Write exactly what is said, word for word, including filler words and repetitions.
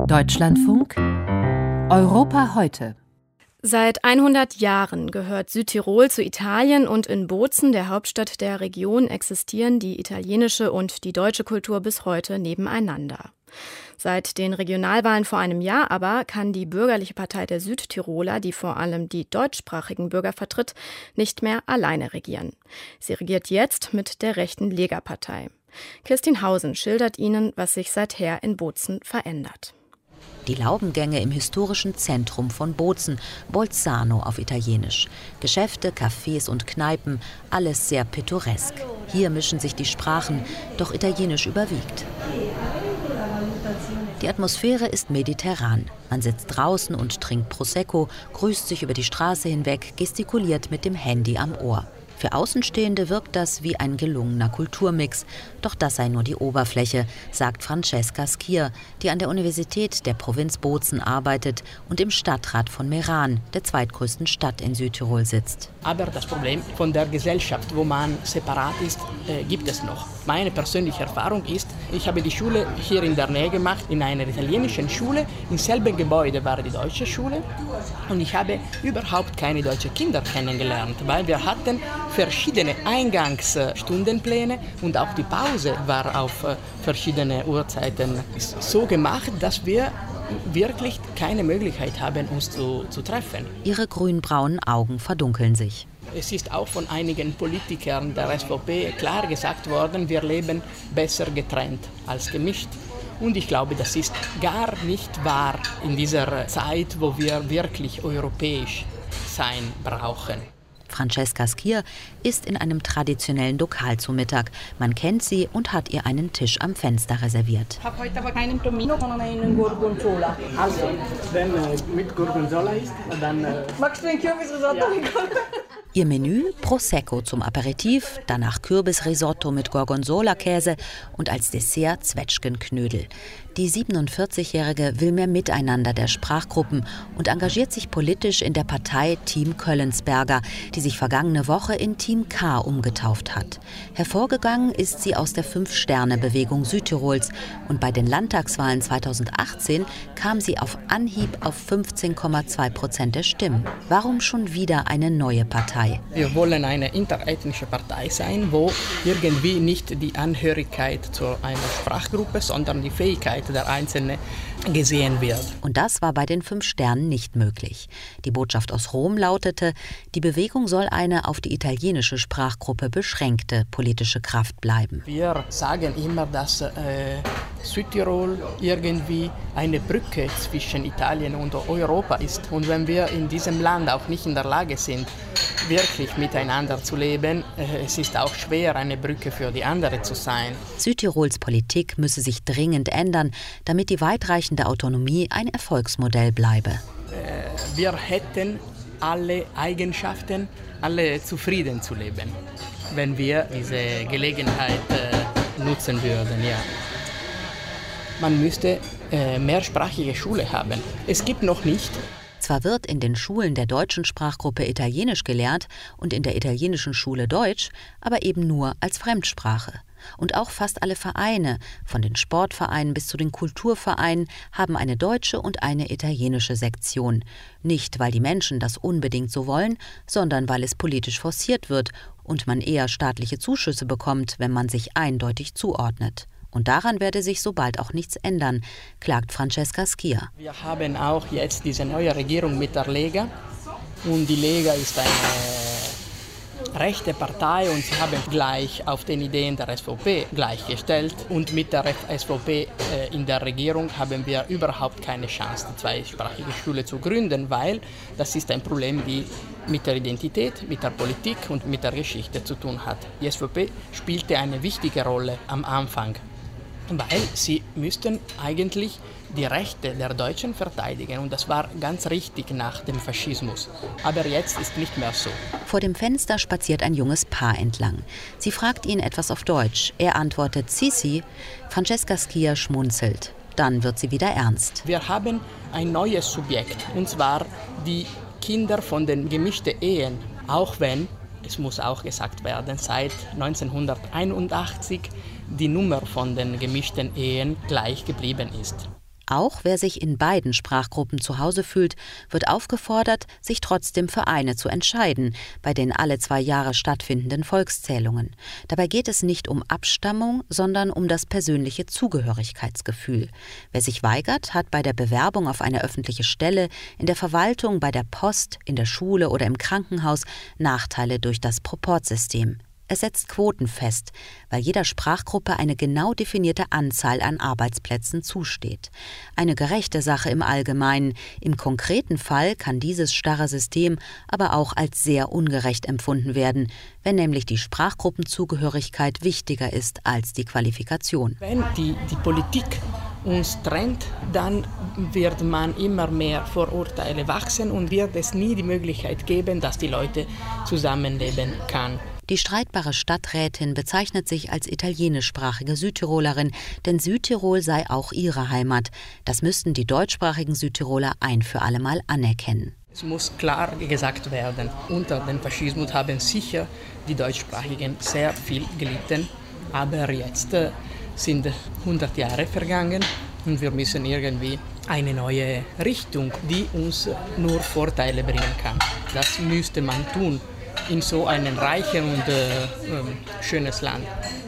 Deutschlandfunk Europa heute. Seit hundert Jahren gehört Südtirol zu Italien und in Bozen, der Hauptstadt der Region, existieren die italienische und die deutsche Kultur bis heute nebeneinander. Seit den Regionalwahlen vor einem Jahr aber kann die Bürgerliche Partei der Südtiroler, die vor allem die deutschsprachigen Bürger vertritt, nicht mehr alleine regieren. Sie regiert jetzt mit der rechten Lega-Partei. Kirstin Hausen schildert Ihnen, was sich seither in Bozen verändert. Die Laubengänge im historischen Zentrum von Bozen, Bolzano auf Italienisch. Geschäfte, Cafés und Kneipen, alles sehr pittoresk. Hier mischen sich die Sprachen, doch Italienisch überwiegt. Die Atmosphäre ist mediterran. Man sitzt draußen und trinkt Prosecco, grüßt sich über die Straße hinweg, gestikuliert mit dem Handy am Ohr. Für Außenstehende wirkt das wie ein gelungener Kulturmix. Doch das sei nur die Oberfläche, sagt Francesca Schier, die an der Universität der Provinz Bozen arbeitet und im Stadtrat von Meran, der zweitgrößten Stadt in Südtirol, sitzt. Aber das Problem von der Gesellschaft, wo man separat ist, äh, gibt es noch. Meine persönliche Erfahrung ist, ich habe die Schule hier in der Nähe gemacht, in einer italienischen Schule. Im selben Gebäude war die deutsche Schule. Und ich habe überhaupt keine deutschen Kinder kennengelernt, weil wir hatten verschiedene Eingangsstundenpläne und auch die Pause war auf verschiedene Uhrzeiten so gemacht, dass wir wirklich keine Möglichkeit haben, uns zu, zu treffen. Ihre grün-braunen Augen verdunkeln sich. Es ist auch von einigen Politikern der S V P klar gesagt worden, wir leben besser getrennt als gemischt. Und ich glaube, das ist gar nicht wahr in dieser Zeit, wo wir wirklich europäisch sein brauchen. Francesca Schier ist in einem traditionellen Lokal zu Mittag. Man kennt sie und hat ihr einen Tisch am Fenster reserviert. Ich habe heute aber keinen Tomino, sondern einen Gorgonzola. Also, wenn äh, mit Gorgonzola ist, dann... Äh Magst du ein Kürbisrisotto? Ja. Ihr Menü: Prosecco zum Aperitif, danach Kürbisrisotto mit Gorgonzola-Käse und als Dessert Zwetschgenknödel. Die siebenundvierzigjährige will mehr Miteinander der Sprachgruppen und engagiert sich politisch in der Partei Team Köllensberger, die sich vergangene Woche in Team K umgetauft hat. Hervorgegangen ist sie aus der Fünf-Sterne-Bewegung Südtirols und bei den Landtagswahlen zweitausendachtzehn kam sie auf Anhieb auf fünfzehn Komma zwei Prozent der Stimmen. Warum schon wieder eine neue Partei? Wir wollen eine interethnische Partei sein, wo irgendwie nicht die Angehörigkeit zu einer Sprachgruppe, sondern die Fähigkeit der Einzelnen gesehen wird. Und das war bei den Fünf Sternen nicht möglich. Die Botschaft aus Rom lautete, die Bewegung soll eine auf die italienische Sprachgruppe beschränkte politische Kraft bleiben. Wir sagen immer, dass äh, Südtirol irgendwie eine Brücke zwischen Italien und Europa ist. Und wenn wir in diesem Land auch nicht in der Lage sind, wirklich miteinander zu leben, äh, es ist auch schwer, eine Brücke für die andere zu sein. Südtirols Politik müsse sich dringend ändern, damit die weitreichende Autonomie ein Erfolgsmodell bleibe. Äh, wir hätten alle Eigenschaften, alle zufrieden zu leben, wenn wir diese Gelegenheit äh, nutzen würden. Ja. Man müsste äh, mehrsprachige Schule haben. Es gibt noch nicht. Zwar wird in den Schulen der deutschen Sprachgruppe Italienisch gelehrt und in der italienischen Schule Deutsch, aber eben nur als Fremdsprache. Und auch fast alle Vereine, von den Sportvereinen bis zu den Kulturvereinen, haben eine deutsche und eine italienische Sektion. Nicht, weil die Menschen das unbedingt so wollen, sondern weil es politisch forciert wird und man eher staatliche Zuschüsse bekommt, wenn man sich eindeutig zuordnet. Und daran werde sich so bald auch nichts ändern, klagt Francesca Schier. Wir haben auch jetzt diese neue Regierung mit der Lega. Und die Lega ist eine rechte Partei und sie haben gleich auf den Ideen der S V P gleichgestellt. Und mit der S V P äh, in der Regierung haben wir überhaupt keine Chance, die zweisprachige Schule zu gründen, weil das ist ein Problem, die mit der Identität, mit der Politik und mit der Geschichte zu tun hat. Die S V P spielte eine wichtige Rolle am Anfang, weil sie müssten eigentlich die Rechte der Deutschen verteidigen. Und das war ganz richtig nach dem Faschismus. Aber jetzt ist nicht mehr so. Vor dem Fenster spaziert ein junges Paar entlang. Sie fragt ihn etwas auf Deutsch. Er antwortet Sisi. Francesca Schier schmunzelt. Dann wird sie wieder ernst. Wir haben ein neues Subjekt, und zwar die Kinder von den gemischten Ehen. Auch wenn, es muss auch gesagt werden, seit neunzehnhunderteinundachtzig die Nummer von den gemischten Ehen gleich geblieben ist. Auch wer sich in beiden Sprachgruppen zu Hause fühlt, wird aufgefordert, sich trotzdem für eine zu entscheiden, bei den alle zwei Jahre stattfindenden Volkszählungen. Dabei geht es nicht um Abstammung, sondern um das persönliche Zugehörigkeitsgefühl. Wer sich weigert, hat bei der Bewerbung auf eine öffentliche Stelle, in der Verwaltung, bei der Post, in der Schule oder im Krankenhaus Nachteile durch das Proportsystem. Es setzt Quoten fest, weil jeder Sprachgruppe eine genau definierte Anzahl an Arbeitsplätzen zusteht. Eine gerechte Sache im Allgemeinen. Im konkreten Fall kann dieses starre System aber auch als sehr ungerecht empfunden werden, wenn nämlich die Sprachgruppenzugehörigkeit wichtiger ist als die Qualifikation. Wenn die, die Politik uns trennt, dann wird man immer mehr Vorurteile wachsen und wird es nie die Möglichkeit geben, dass die Leute zusammenleben können. Die streitbare Stadträtin bezeichnet sich als italienischsprachige Südtirolerin, denn Südtirol sei auch ihre Heimat. Das müssten die deutschsprachigen Südtiroler ein für allemal anerkennen. Es muss klar gesagt werden, unter dem Faschismus haben sicher die Deutschsprachigen sehr viel gelitten, aber jetzt sind hundert Jahre vergangen und wir müssen irgendwie eine neue Richtung, die uns nur Vorteile bringen kann. Das müsste man tun in so einem reichen und äh, schönes Land.